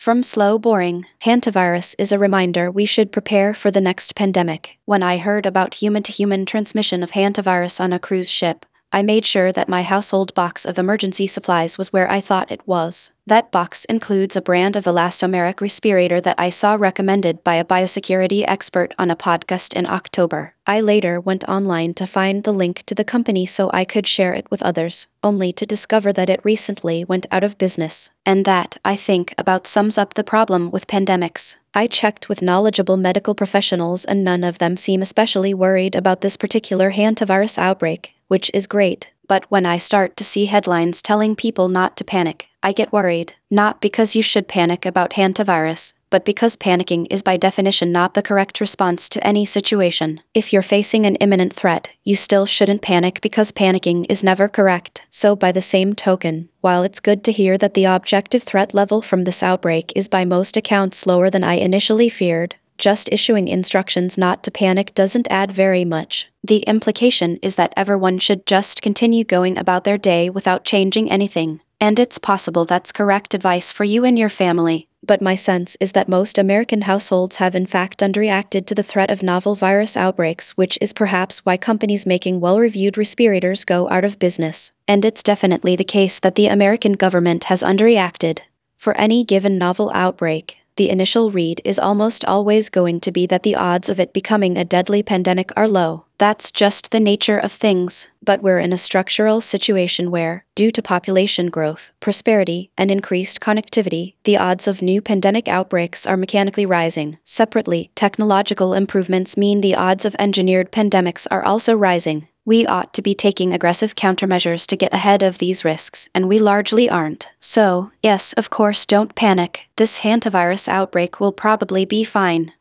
From Slow Boring, hantavirus is a reminder we should prepare for the next pandemic. When I heard about human-to-human transmission of hantavirus on a cruise ship, I made sure that my household box of emergency supplies was where I thought it was. That box includes a brand of elastomeric respirator that I saw recommended by a biosecurity expert on a podcast in October. I later went online to find the link to the company so I could share it with others, only to discover that it recently went out of business. And that, I think, about sums up the problem with pandemics. I checked with knowledgeable medical professionals and none of them seem especially worried about this particular hantavirus outbreak, which is great. But when I start to see headlines telling people not to panic, I get worried. Not because you should panic about hantavirus, but because panicking is by definition not the correct response to any situation. If you're facing an imminent threat, you still shouldn't panic because panicking is never correct. So by the same token, while it's good to hear that the objective threat level from this outbreak is by most accounts lower than I initially feared, just issuing instructions not to panic doesn't add very much. The implication is that everyone should just continue going about their day without changing anything. And it's possible that's correct advice for you and your family. But my sense is that most American households have in fact underreacted to the threat of novel virus outbreaks, which is perhaps why companies making well-reviewed respirators go out of business. And it's definitely the case that the American government has underreacted. For any given novel outbreak, the initial read is almost always going to be that the odds of it becoming a deadly pandemic are low. That's just the nature of things. But we're in a structural situation where, due to population growth, prosperity, and increased connectivity, the odds of new pandemic outbreaks are mechanically rising. Separately, technological improvements mean the odds of engineered pandemics are also rising. We ought to be taking aggressive countermeasures to get ahead of these risks, and we largely aren't. So, yes, of course, don't panic. This hantavirus outbreak will probably be fine.